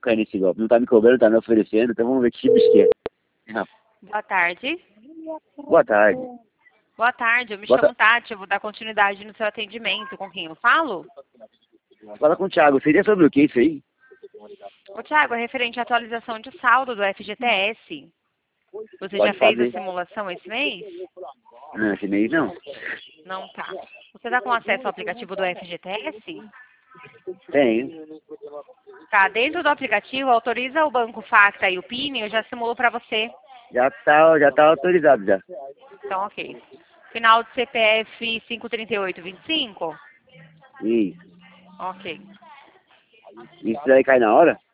cair nesse golpe. Não tá me cobrando, tá me oferecendo, então vamos ver que bicho que é. Boa tarde. Boa tarde. Boa tarde, eu me Boa chamo Tati, eu vou dar continuidade no seu atendimento. Com quem eu falo? Fala com o Thiago, seria sobre o que isso aí? Ô, Thiago, é referente à atualização de saldo do FGTS. Você já Pode fez a fazer. simulação esse mês? Não, esse mês não. Não tá. Você tá com acesso ao aplicativo do FGTS? Tenho. Tá, dentro do aplicativo, autoriza o Banco Facta e o PIN, eu já simulo para você. Já tá autorizado já. Então, ok. Final do CPF 53825? Isso. Ok. Isso daí cai na hora?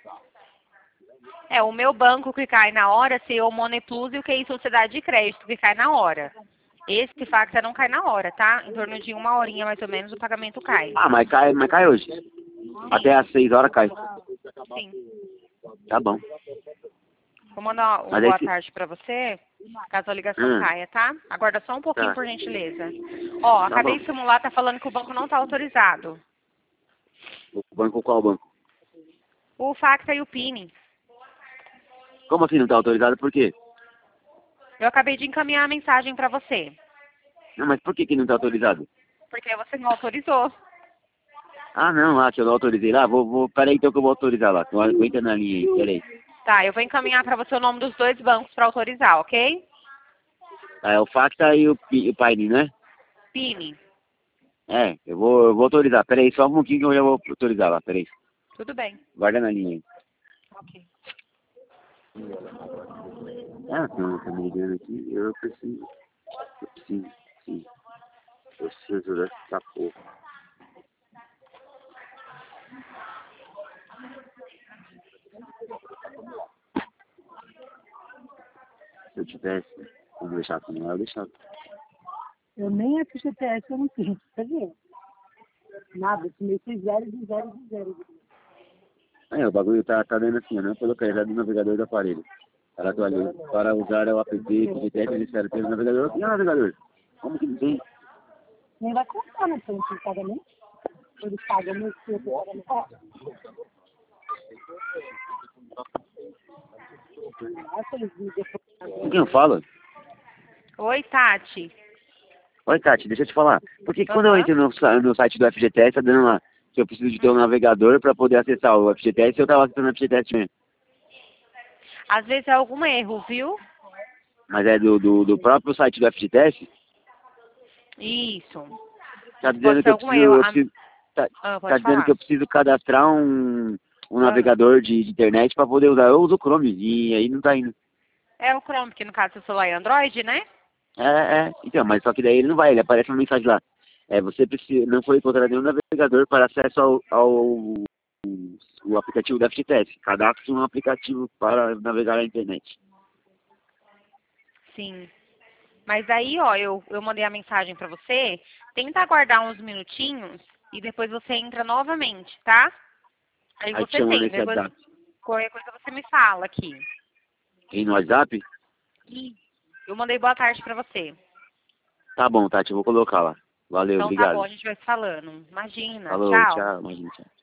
É, o meu banco que cai na hora, se o Money Plus e o QI Sociedade de Crédito que cai na hora. Esse Facta não cai na hora, tá? Em torno de 1 horinha mais ou menos o pagamento cai. Ah, mas cai hoje. Até às 6 horas cai. Sim. Tá bom. Vou mandar uma Mas aí boa se... tarde pra você, caso a ligação caia, tá? Aguarda só um pouquinho, Tá. por gentileza. Ó, Tá acabei bom. de simular, tá falando que o banco não tá autorizado. O banco, qual banco? O Facta e o PIN. Como assim não tá autorizado? Por quê? Eu acabei de encaminhar a mensagem pra você. Não, mas por que não tá autorizado? Porque você não autorizou. Ah, não, que eu não autorizei lá. Peraí então que eu vou autorizar lá. Aguenta na linha aí, peraí. Tá, eu vou encaminhar pra você o nome dos dois bancos pra autorizar, ok? Tá, é o Facta e o Paine, né? PIN. É, eu vou autorizar. Peraí, só um pouquinho que eu já vou autorizar lá, peraí. Tudo bem. Guarda na linha aí. Ok. Ah, não, tá me ligando aqui. Eu preciso, sim. Eu preciso dessa porra. Se eu tivesse, vou deixar com ela, eu deixava. Eu nem FGTS eu não tenho, quer ver? Nada, esse mês foi 0 de 0 de 0. Aí, o bagulho tá dando assim, eu não coloquei já do navegador do aparelho. Para usar o app FGTS necessário ter o navegador. E o navegador? Como que não tem? Nem vai contar no tempo de pagamento. Eles pagam no seu pagamento. Nossa, eles me depois. Com quem eu falo? Oi, Tati. Oi, Tati, deixa eu te falar. Porque quando eu Aham. entro no site do FGTS, tá dando lá que eu preciso de ter um navegador para poder acessar o FGTS, eu tava acessando o FGTS mesmo. Às vezes é algum erro, viu? Mas é do próprio site do FGTS, Isso. tá Pode dizendo que ser algum erro. tá, tá Pode dizendo que eu falar. preciso cadastrar um Ah. navegador de internet para poder usar. Eu uso o Chrome e aí não tá indo. É o Chrome, que no caso seu celular é Android, né? Então, mas só que daí ele não vai, ele aparece uma mensagem lá. Você precisa, não foi encontrado nenhum navegador para acesso o aplicativo da FGTS. Cadastre um aplicativo para navegar na internet. Sim. Mas aí, ó, eu mandei a mensagem pra você. Tenta aguardar uns minutinhos e depois você entra novamente, tá? Aí Aí te você chamando tem. nesse Depois WhatsApp. qualquer coisa você me fala aqui. E no WhatsApp? E eu mandei boa tarde pra você. Tá bom, Tati, eu vou colocar lá. Valeu, Então tá bom, obrigado. a gente vai se falando. Imagina. Falou, Tchau. tchau, imagina, tchau.